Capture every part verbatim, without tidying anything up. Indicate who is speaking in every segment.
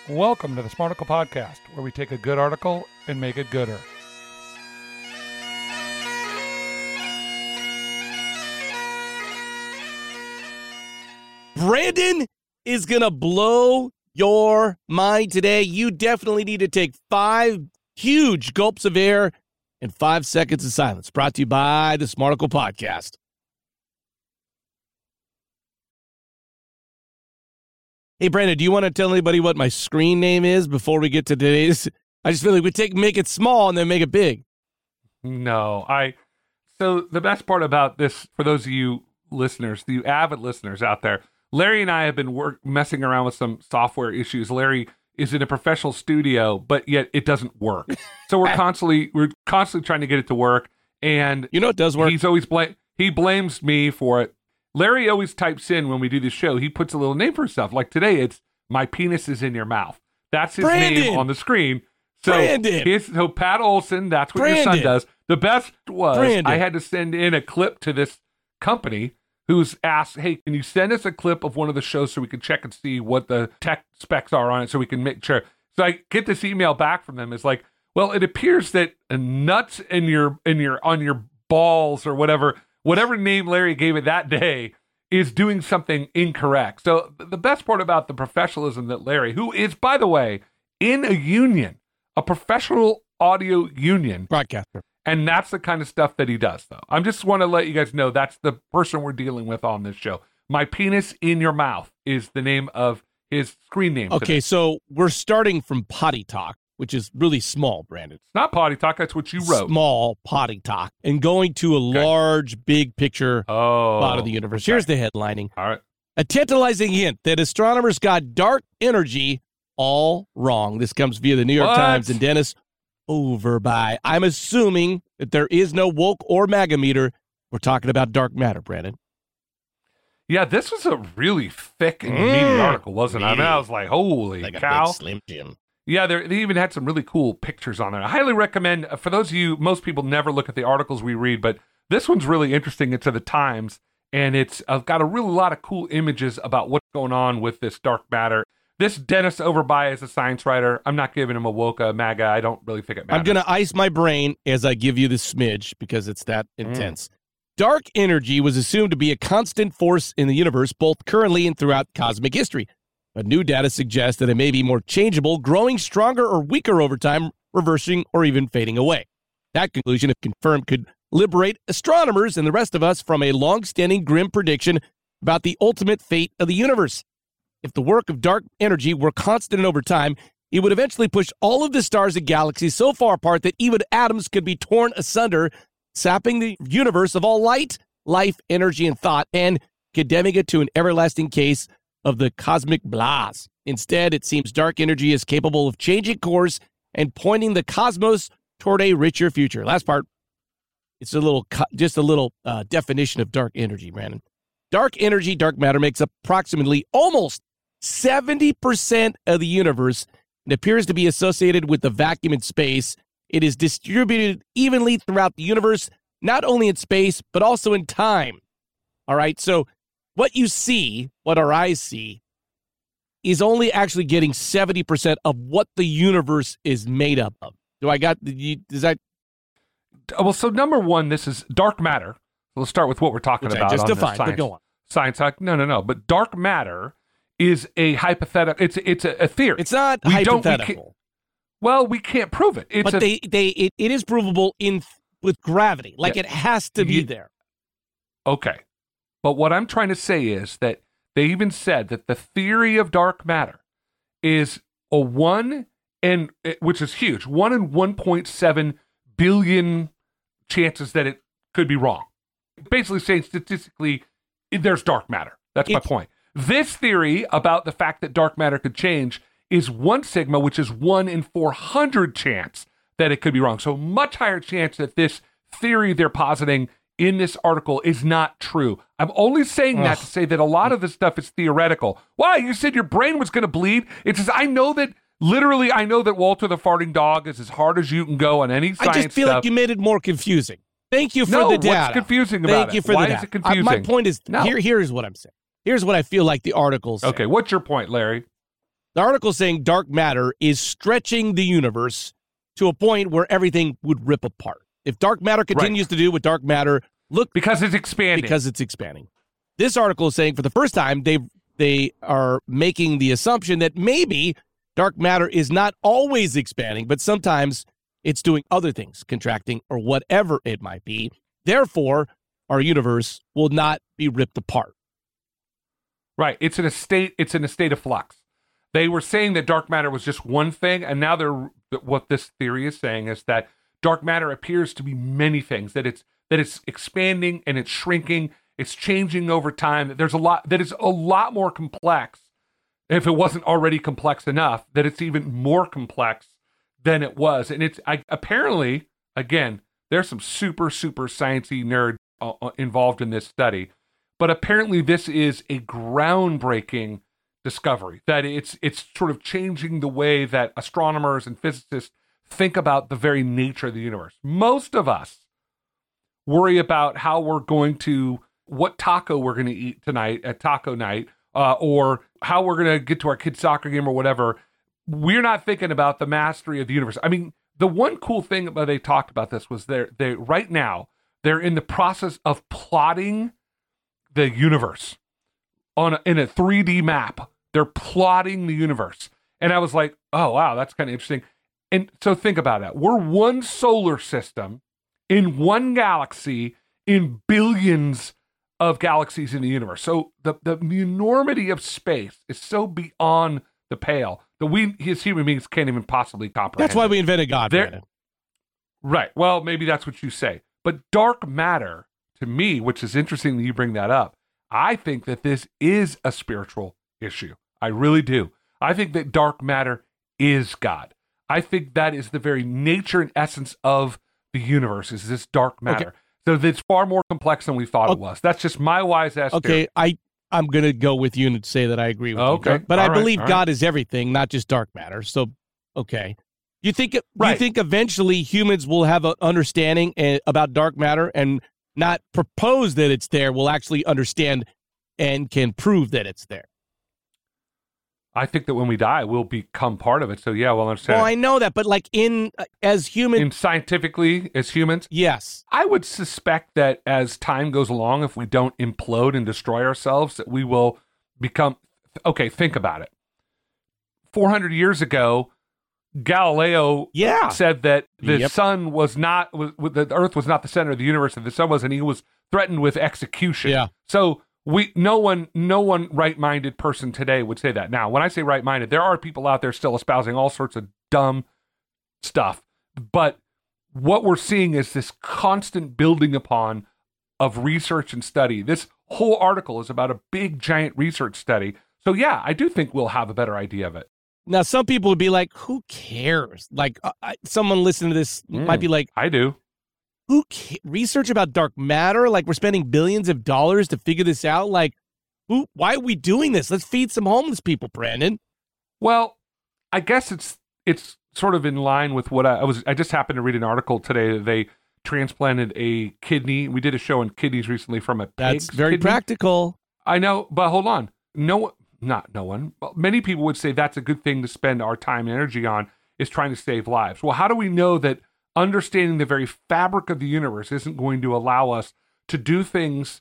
Speaker 1: Welcome to the Smarticle Podcast, where we take a good article and make it gooder.
Speaker 2: Brandon is going to blow your mind today. You definitely need to take five huge gulps of air and five seconds of silence. Brought to you by the Smarticle Podcast. Hey, Brandon, do you want to tell anybody what my screen name is before we get to today's? I just feel like we take make it small and then make it big.
Speaker 1: No, I. So the best part about this, for those of you listeners, the avid listeners out there, Larry and I have been work, messing around with some software issues. Larry is in a professional studio, but yet it doesn't work. So we're constantly we're constantly trying to get it to work. And
Speaker 2: you know it does work.
Speaker 1: He's always blame he blames me for it. Larry always types in when we do this show, he puts a little name for himself. Like today, it's "My penis is in your mouth." That's his
Speaker 2: Brandon.
Speaker 1: name on the screen. So
Speaker 2: Brandon.
Speaker 1: his, so Pat Olson, that's what
Speaker 2: Brandon.
Speaker 1: your son does. The best was
Speaker 2: Brandon.
Speaker 1: I had to send in a clip to this company who's asked, "Hey, can you send us a clip of one of the shows so we can check and see what the tech specs are on it so we can make sure." So I get this email back from them. It's like, well, it appears that nuts in your in your on your balls or whatever. Whatever name Larry gave it that day is doing something incorrect. So the best part about the professionalism that Larry, who is, by the way, in a union, a professional audio union.
Speaker 2: Broadcaster.
Speaker 1: And that's the kind of stuff that he does, though. I just want to let you guys know that's the person we're dealing with on this show. "My penis in your mouth" is the name of his screen name.
Speaker 2: Okay,
Speaker 1: today.
Speaker 2: so we're starting from potty talk, which is really small, Brandon.
Speaker 1: It's not potty talk. That's what you wrote.
Speaker 2: Small potty talk. And going to a
Speaker 1: Okay.
Speaker 2: large, big picture
Speaker 1: Oh.
Speaker 2: plot of the universe.
Speaker 1: okay.
Speaker 2: Here's the headlining.
Speaker 1: All right.
Speaker 2: A tantalizing hint that astronomers got dark energy all wrong. This comes via the New York
Speaker 1: What?
Speaker 2: Times and Dennis Overby. I'm assuming that there is no woke or MAGA meter. We're talking about dark matter, Brandon.
Speaker 1: Yeah, this was a really thick and
Speaker 2: Mm.
Speaker 1: meaty article, wasn't it? I mean,
Speaker 2: Meaty.
Speaker 1: I was like, holy
Speaker 2: Like
Speaker 1: cow.
Speaker 2: a big Slim Jim.
Speaker 1: Yeah, they even had some really cool pictures on there. I highly recommend, for those of you, most people never look at the articles we read, but this one's really interesting. It's at the Times, and it's uh, got a really lot of cool images about what's going on with this dark matter. This Dennis Overby is a science writer. I'm not giving him a woke uh, MAGA. I don't really think it matters.
Speaker 2: I'm going to ice my brain as I give you the smidge because it's that intense. Mm. Dark energy was assumed to be a constant force in the universe, both currently and throughout cosmic history. But new data suggests that it may be more changeable, growing stronger or weaker over time, reversing or even fading away. That conclusion, if confirmed, could liberate astronomers and the rest of us from a long-standing grim prediction about the ultimate fate of the universe. If the work of dark energy were constant over time, it would eventually push all of the stars and galaxies so far apart that even atoms could be torn asunder, sapping the universe of all light, life, energy, and thought, and condemning it to an everlasting case of the cosmic blast. Instead, it seems dark energy is capable of changing course and pointing the cosmos toward a richer future. Last part, it's a little, just a little uh, definition of dark energy, Brandon. Dark energy, dark matter, makes up approximately almost seventy percent of the universe and appears to be associated with the vacuum in space. It is distributed evenly throughout the universe, not only in space, but also in time. All right, so what you see, what our eyes see, is only actually getting seventy percent of what the universe is made up of. Do I got, does that?
Speaker 1: Well, so number one, this is dark matter. Let's start with what we're talking
Speaker 2: Which
Speaker 1: about.
Speaker 2: I just
Speaker 1: on this
Speaker 2: defined, but
Speaker 1: science,
Speaker 2: go on.
Speaker 1: Science, no, no, no. But dark matter is a hypothetical. It's it's a, a theory.
Speaker 2: It's not
Speaker 1: we don't, we
Speaker 2: hypothetical.
Speaker 1: well, we can't prove it. It's
Speaker 2: but
Speaker 1: a,
Speaker 2: they, they, it, it is provable in with gravity. Like
Speaker 1: Yeah.
Speaker 2: it has to be
Speaker 1: You-
Speaker 2: there.
Speaker 1: Okay. But what I'm trying to say is that they even said that the theory of dark matter is a one and which is huge, one in one point seven billion chances that it could be wrong. Basically saying statistically there's dark matter. That's my
Speaker 2: It's-
Speaker 1: point. This theory about the fact that dark matter could change is one sigma, which is one in four hundred chance that it could be wrong. So much higher chance that this theory they're positing in this article is not true. I'm only saying that
Speaker 2: Ugh.
Speaker 1: to say that a lot of this stuff is theoretical. Why? You said your brain was going to bleed. It's just, I know that, literally, I know that Walter the Farting Dog is as hard as you can go on any science
Speaker 2: I just feel
Speaker 1: stuff.
Speaker 2: like you made it more confusing. Thank you for
Speaker 1: No,
Speaker 2: the data.
Speaker 1: what's confusing about
Speaker 2: Thank
Speaker 1: it?
Speaker 2: you for
Speaker 1: Why
Speaker 2: the
Speaker 1: is
Speaker 2: data.
Speaker 1: it confusing?
Speaker 2: Uh, my point is,
Speaker 1: No.
Speaker 2: here, here is what I'm saying. Here's what I feel like the articles say.
Speaker 1: Okay, what's your point, Larry?
Speaker 2: The article is saying dark matter is stretching the universe to a point where everything would rip apart. If dark matter continues right. to do what dark matter look
Speaker 1: because it's expanding.
Speaker 2: Because it's expanding. This article is saying for the first time they they are making the assumption that maybe dark matter is not always expanding, but sometimes it's doing other things, contracting or whatever it might be. Therefore, our universe will not be ripped apart.
Speaker 1: Right. It's in a state. It's in a state of flux. They were saying that dark matter was just one thing, and now they're what this theory is saying is that dark matter appears to be many things. That it's that it's expanding and it's shrinking. It's changing over time. That there's a lot. That it's a lot more complex. If it wasn't already complex enough, that it's even more complex than it was. And it's I, apparently, again, there's some super super sciencey nerds uh, involved in this study, but apparently this is a groundbreaking discovery, that it's it's sort of changing the way that astronomers and physicists think about the very nature of the universe. Most of us worry about how we're going to, what taco we're going to eat tonight at taco night, uh, or how we're going to get to our kid's soccer game or whatever. We're not thinking about the mastery of the universe. I mean, the one cool thing about they talked about this was they're, they right now, they're in the process of plotting the universe on a, in a three D map. They're plotting the universe. And I was like, oh, wow, that's kind of interesting. And so think about that. We're one solar system in one galaxy in billions of galaxies in the universe. So the, the enormity of space is so beyond the pale that we, as human beings, can't even possibly comprehend.
Speaker 2: That's why we invented God, Brandon.
Speaker 1: Right. Well, maybe that's what you say. But dark matter, to me, which is interesting that you bring that up, I think that this is a spiritual issue. I really do. I think that dark matter is God. I think that is the very nature and essence of the universe, is this dark matter. Okay. So it's far more complex than we thought okay. it was. That's just my wise ass
Speaker 2: Okay,
Speaker 1: theory.
Speaker 2: I, I'm going to go with you and say that I agree with
Speaker 1: okay.
Speaker 2: you. But
Speaker 1: all
Speaker 2: I
Speaker 1: right,
Speaker 2: believe
Speaker 1: all
Speaker 2: God
Speaker 1: right.
Speaker 2: is everything, not just dark matter. So, okay. You think
Speaker 1: right.
Speaker 2: you think eventually humans will have an understanding uh, about dark matter and not propose that it's there, will actually understand and can prove that it's there?
Speaker 1: I think that when we die, we'll become part of it. So yeah, we'll understand.
Speaker 2: Well,
Speaker 1: it.
Speaker 2: I know that, but like in uh, as humans,
Speaker 1: in scientifically as humans,
Speaker 2: yes,
Speaker 1: I would suspect that as time goes along, if we don't implode and destroy ourselves, that we will become. Okay, think about it. Four hundred years ago, Galileo
Speaker 2: yeah.
Speaker 1: said that the
Speaker 2: yep.
Speaker 1: sun was not was the Earth was not the center of the universe, and the sun was, and he was threatened with execution.
Speaker 2: Yeah.
Speaker 1: So. We no one no one right-minded person today would say that. Now, when I say right-minded, there are people out there still espousing all sorts of dumb stuff. But what we're seeing is this constant building upon of research and study. This whole article is about a big, giant research study. So yeah, I do think we'll have a better idea of it.
Speaker 2: Now, some people would be like, "Who cares?" Like, uh, I, someone listening to this mm, might be like,
Speaker 1: "I do."
Speaker 2: Who ca- research about dark matter? Like, we're spending billions of dollars to figure this out. Like, who? Why are we doing this? Let's feed some homeless people, Brandon.
Speaker 1: Well, I guess it's it's sort of in line with what I, I was. I just happened to read an article today that they transplanted a kidney. We did a show on kidneys recently from a pig's
Speaker 2: That's very
Speaker 1: kidney.
Speaker 2: practical.
Speaker 1: I know, but hold on. No, not no one. But many people would say that's a good thing to spend our time and energy on, is trying to save lives. Well, how do we know that understanding the very fabric of the universe isn't going to allow us to do things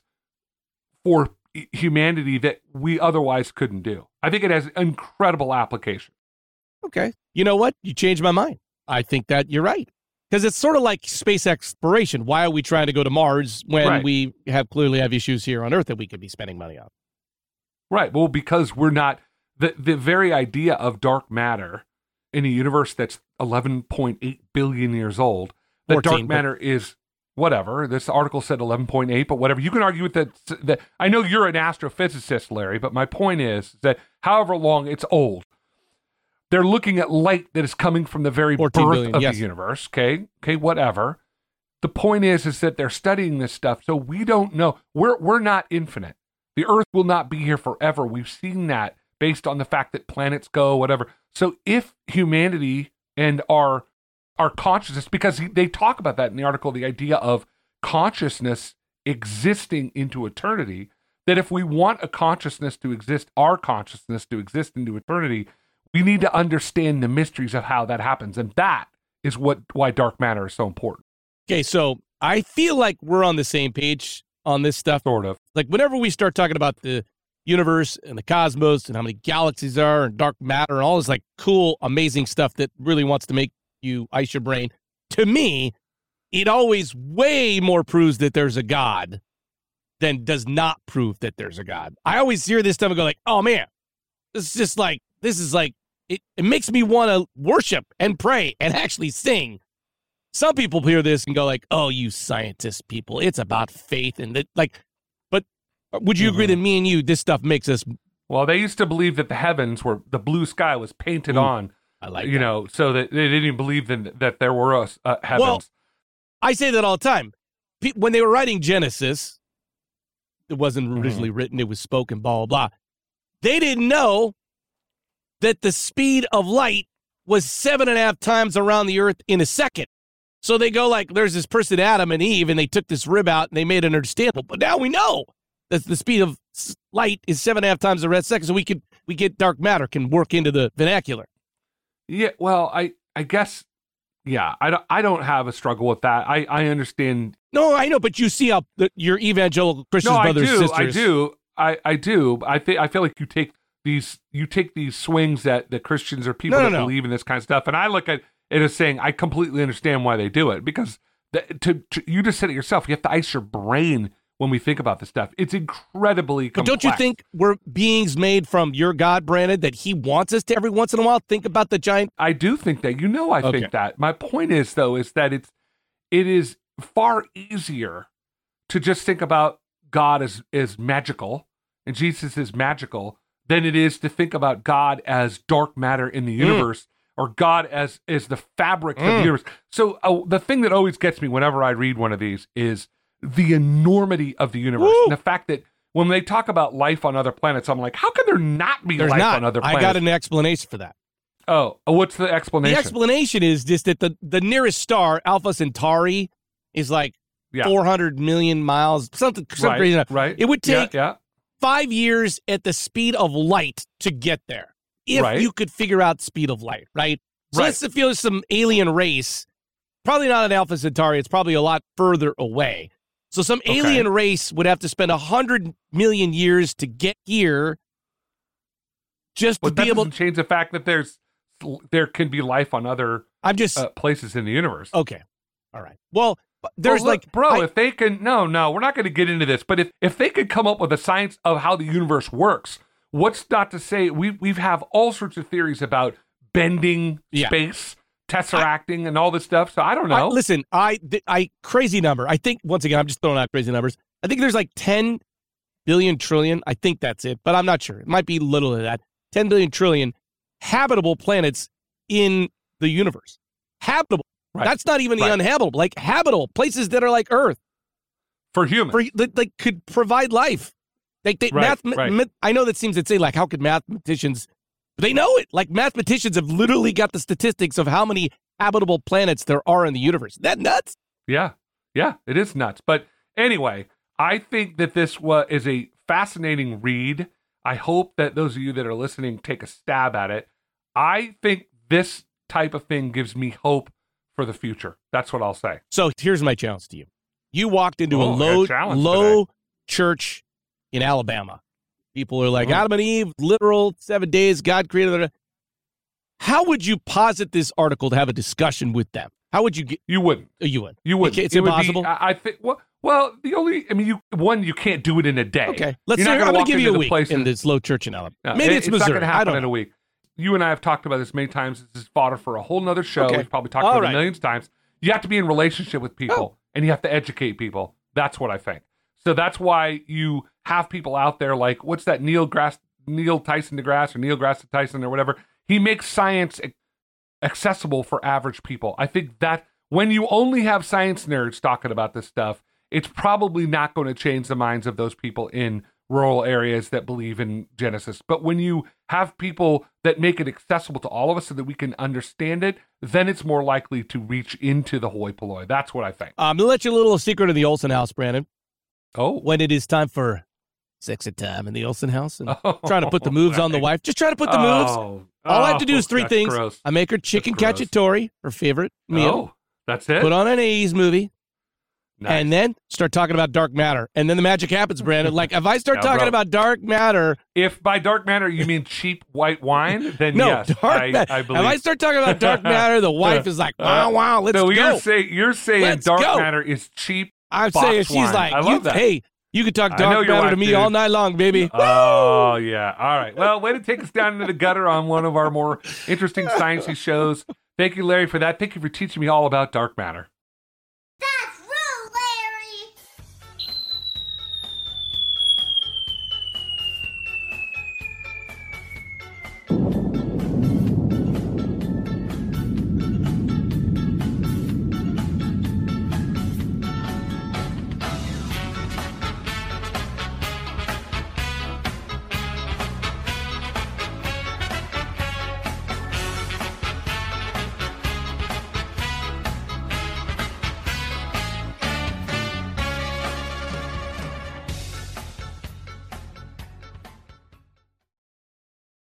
Speaker 1: for humanity that we otherwise couldn't do? I think it has incredible application.
Speaker 2: Okay. You know what? You changed my mind. I think that you're right. Because it's sort of like space exploration. Why are we trying to go to Mars when
Speaker 1: right.
Speaker 2: we have clearly have issues here on Earth that we could be spending money on?
Speaker 1: Right. Well, because we're not, the, the very idea of dark matter in a universe that's eleven point eight billion years old, that
Speaker 2: fourteen,
Speaker 1: dark matter but... is whatever. This article said eleven point eight, but whatever. You can argue with that. that. I know you're an astrophysicist, Larry, but my point is that however long it's old, they're looking at light that is coming from the very birth
Speaker 2: billion,
Speaker 1: of
Speaker 2: yes.
Speaker 1: the universe. Okay. Okay. Whatever. The point is, is that they're studying this stuff. So we don't know. We're, we're not infinite. The Earth will not be here forever. We've seen that based on the fact that planets go, whatever. So if humanity and our our consciousness, because they talk about that in the article, the idea of consciousness existing into eternity, that if we want a consciousness to exist, our consciousness to exist into eternity, we need to understand the mysteries of how that happens. And that is what why dark matter is so important.
Speaker 2: Okay, so I feel like we're on the same page on this stuff.
Speaker 1: Sort of.
Speaker 2: Like whenever we start talking about the universe and the cosmos and how many galaxies are and dark matter and all this like cool, amazing stuff that really wants to make you ice your brain, to me, it always way more proves that there's a God than does not prove that there's a God. I always hear this stuff and go like, oh man, this is just like, this is like, it, it makes me want to worship and pray and actually sing. Some people hear this and go like, oh, you scientist people, it's about faith. And that, like, but would you mm-hmm. agree that me and you, this stuff makes us.
Speaker 1: Well, they used to believe that the heavens were, the blue sky was painted Ooh, on,
Speaker 2: I like
Speaker 1: you
Speaker 2: that.
Speaker 1: know, so that they didn't even believe that, that there were uh, heavens.
Speaker 2: Well, I say that all the time. Pe- when they were writing Genesis, it wasn't originally mm-hmm. written, it was spoken, blah, blah, blah. They didn't know that the speed of light was seven and a half times around the earth in a second. So they go like, there's this person, Adam and Eve, and they took this rib out and they made it understandable. But now we know that the speed of light is seven and a half times a red second. So we could, we get dark matter can work into the vernacular.
Speaker 1: Yeah, well, I, I guess, yeah, I don't, I don't have a struggle with that. I, I understand.
Speaker 2: No, I know, but you see how the, your evangelical Christian
Speaker 1: no,
Speaker 2: brothers and
Speaker 1: sisters.
Speaker 2: sisters.
Speaker 1: I do, I, I do. I think I feel like you take these, you take these swings that the Christians or people
Speaker 2: no, no,
Speaker 1: that
Speaker 2: no.
Speaker 1: believe in this kind of stuff, and I look at it as saying I completely understand why they do it because the, to, to you just said it yourself. You have to ice your brain when we think about this stuff. It's incredibly complex.
Speaker 2: But don't you think we're beings made from your God, Brandon, that he wants us to every once in a while think about the giant?
Speaker 1: I do think that. You know I
Speaker 2: okay.
Speaker 1: think that. My point is, though, is that it's it is far easier to just think about God as, as magical and Jesus is magical than it is to think about God as dark matter in the universe mm. or God as, as the fabric mm. of the universe. So uh, the thing that always gets me whenever I read one of these is the enormity of the universe.
Speaker 2: Woo!
Speaker 1: And the fact that when they talk about life on other planets, I'm like, how can there not be
Speaker 2: There's
Speaker 1: life
Speaker 2: not.
Speaker 1: on other planets?
Speaker 2: I got an explanation for that.
Speaker 1: Oh, what's the explanation?
Speaker 2: The explanation is just that the, the nearest star, Alpha Centauri, is like yeah. four hundred million miles, something, something
Speaker 1: right,
Speaker 2: crazy.
Speaker 1: Right.
Speaker 2: It would take
Speaker 1: yeah, yeah.
Speaker 2: five years at the speed of light to get there. If
Speaker 1: right.
Speaker 2: you could figure out speed of light, right? So
Speaker 1: right.
Speaker 2: let's say there's some alien race, probably not an Alpha Centauri, it's probably a lot further away. So some
Speaker 1: okay.
Speaker 2: alien race would have to spend one hundred million years to get here just
Speaker 1: but
Speaker 2: to
Speaker 1: that
Speaker 2: be able
Speaker 1: to change the fact that there's there can be life on other
Speaker 2: I'm just
Speaker 1: uh, places in the universe.
Speaker 2: Okay. All right. Well, there's
Speaker 1: well, look,
Speaker 2: like
Speaker 1: bro,
Speaker 2: I,
Speaker 1: if they can no, no, we're not going to get into this, but if if they could come up with a science of how the universe works, what's not to say we we have all sorts of theories about bending
Speaker 2: yeah.
Speaker 1: space, tesseracting, I, and all this stuff. So I don't know.
Speaker 2: I, listen, I, I, crazy number. I think, once again, I'm just throwing out crazy numbers. I think there's like ten billion trillion. I think that's it, but I'm not sure. It might be little of that. ten billion trillion habitable planets in the universe. Habitable. Right. That's not even the right. uninhabitable. Like habitable places that are like Earth.
Speaker 1: For humans.
Speaker 2: For, that, that could provide life. Like they,
Speaker 1: right,
Speaker 2: math,
Speaker 1: right.
Speaker 2: Ma- I know that seems to say, like, how could mathematicians, but they know it. Like mathematicians have literally got the statistics of how many habitable planets there are in the universe. Isn't that nuts?
Speaker 1: Yeah. Yeah, it is nuts. But anyway, I think that this was, is a fascinating read. I hope that those of you that are listening take a stab at it. I think this type of thing gives me hope for the future. That's what I'll say.
Speaker 2: So here's my challenge to you. You walked into
Speaker 1: oh,
Speaker 2: a low, low
Speaker 1: today.
Speaker 2: church in Alabama. People are like,
Speaker 1: oh.
Speaker 2: Adam and Eve, literal, seven days, God created it. How would you posit this article to have a discussion with them? How would you get?
Speaker 1: You wouldn't.
Speaker 2: You wouldn't.
Speaker 1: You wouldn't.
Speaker 2: It's
Speaker 1: it
Speaker 2: impossible?
Speaker 1: Would be, I, I think, well, well, the only, I mean, you one, you can't do it in a day.
Speaker 2: Okay. Let's
Speaker 1: You're
Speaker 2: say,
Speaker 1: not
Speaker 2: I'm going to give you a week
Speaker 1: places.
Speaker 2: in this low church in Alabama.
Speaker 1: No,
Speaker 2: Maybe
Speaker 1: it,
Speaker 2: it's,
Speaker 1: it's
Speaker 2: Missouri.
Speaker 1: not going to happen
Speaker 2: I don't
Speaker 1: in
Speaker 2: know.
Speaker 1: a week. You and I have talked about this many times. This is fodder for a whole nother show.
Speaker 2: Okay.
Speaker 1: We've probably talked
Speaker 2: All
Speaker 1: about
Speaker 2: right.
Speaker 1: it millions of times. You have to be in relationship with people,
Speaker 2: Oh.
Speaker 1: and you have to educate people. That's what I think. So that's why you have people out there like, what's that, Neil Grass, Neil Tyson deGrasse or Neil deGrasse Tyson or whatever. He makes science accessible for average people. I think that when you only have science nerds talking about this stuff, it's probably not going to change the minds of those people in rural areas that believe in Genesis. But when you have people that make it accessible to all of us so that we can understand it, then it's more likely to reach into the hoi polloi. That's what I think.
Speaker 2: I'm going to let you a little secret of the Olsen house, Brandon.
Speaker 1: Oh.
Speaker 2: When it is time for sexy time in the Olsen house and
Speaker 1: Oh,
Speaker 2: trying to put the moves on the wife. Just trying to put the moves.
Speaker 1: Oh,
Speaker 2: All I have to do is
Speaker 1: oh,
Speaker 2: three
Speaker 1: that's
Speaker 2: things.
Speaker 1: gross.
Speaker 2: I make her chicken
Speaker 1: That's gross.
Speaker 2: cacciatore, her favorite meal.
Speaker 1: Oh, that's it?
Speaker 2: Put on an eighties movie.
Speaker 1: Nice.
Speaker 2: And then start talking about dark matter. And then the magic happens, Brandon. Like, if I start
Speaker 1: No,
Speaker 2: talking
Speaker 1: bro.
Speaker 2: about dark matter.
Speaker 1: If by dark matter you mean cheap white wine, then
Speaker 2: No,
Speaker 1: yes,
Speaker 2: dark
Speaker 1: I,
Speaker 2: matter.
Speaker 1: I
Speaker 2: If
Speaker 1: believe.
Speaker 2: I start talking about dark matter, the wife is like, wow, wow, let's
Speaker 1: so
Speaker 2: go.
Speaker 1: you're saying you're saying
Speaker 2: Let's
Speaker 1: dark
Speaker 2: go.
Speaker 1: matter is cheap.
Speaker 2: I'm
Speaker 1: box
Speaker 2: saying she's
Speaker 1: wine.
Speaker 2: like,
Speaker 1: I
Speaker 2: you,
Speaker 1: love that.
Speaker 2: hey, you can talk
Speaker 1: I know
Speaker 2: dark
Speaker 1: your
Speaker 2: matter to
Speaker 1: wife,
Speaker 2: me
Speaker 1: dude.
Speaker 2: all night long, baby.
Speaker 1: Oh yeah. All right. Well, way to take us down into the gutter on one of our more interesting sciencey shows. Thank you, Larry, for that. Thank you for teaching me all about dark matter.